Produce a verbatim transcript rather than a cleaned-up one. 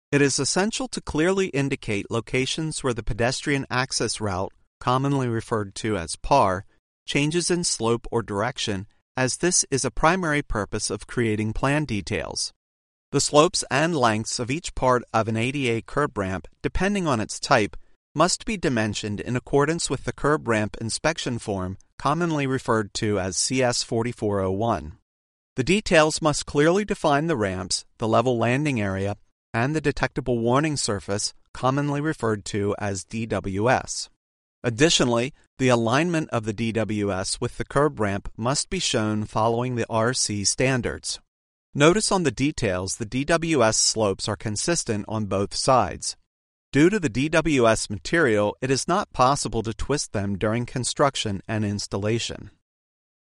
It is essential to clearly indicate locations where the pedestrian access route, commonly referred to as P A R, changes in slope or direction, as this is a primary purpose of creating plan details. The slopes and lengths of each part of an A D A curb ramp, depending on its type, must be dimensioned in accordance with the curb ramp inspection form, commonly referred to as C S forty-four oh one. The details must clearly define the ramps, the level landing area, and the detectable warning surface, commonly referred to as D W S. Additionally, the alignment of the D W S with the curb ramp must be shown following the R C standards. Notice on the details the D W S slopes are consistent on both sides. Due to the D W S material, it is not possible to twist them during construction and installation.